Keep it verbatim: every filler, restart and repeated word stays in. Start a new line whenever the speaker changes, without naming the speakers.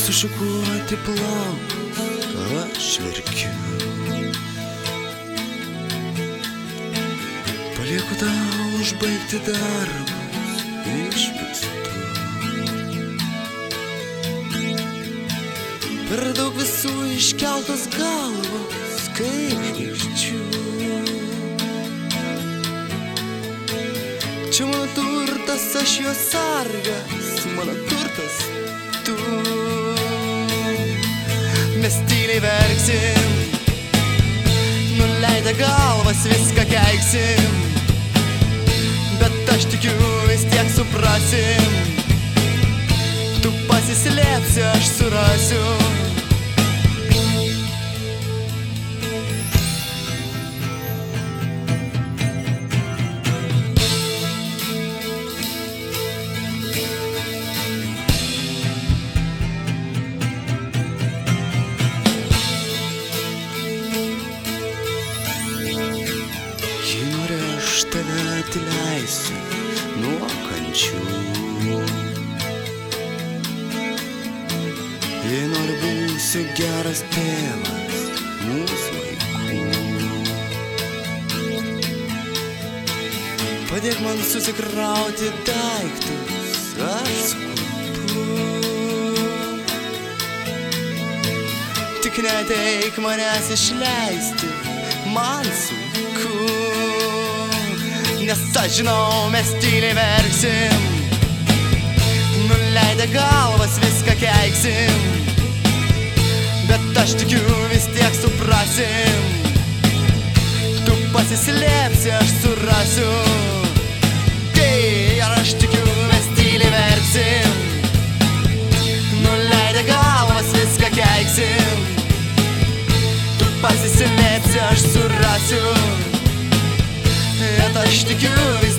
sušukuoti plaukus, aš verkiu. Palieku tau užbaigti darbus, išvykstu. Per daug visų iškeltos galvos, kaip žvaigždžių. Čia mano turtas, aš jo sargas, mano turtas tu. Mes tyliai verksim, nuleidę galvas viską keiksim, bet aš tikiu vis tiek suprasim. Tu pasislėpsi, aš surasiu. Aš tave atleisiu nuo kančių. Jei nori būsiu geras tėvas mūsų vaikų. Padėk man susikrauti daiktus, aš skubu. Tik neteik manęs išleisti, man sunku. Nes aš žinau, mes tyliai verksim, nuleidę galvas viską keiksim, bet aš tikiu vis tiek suprasim. Tu pasislėpsi, aš surasiu. Kai ar aš tikiu, mes tyliai verksim, nuleidę galvas viską keiksim, tu pasislėpsi, aš surasiu. Bet aš tikiu vis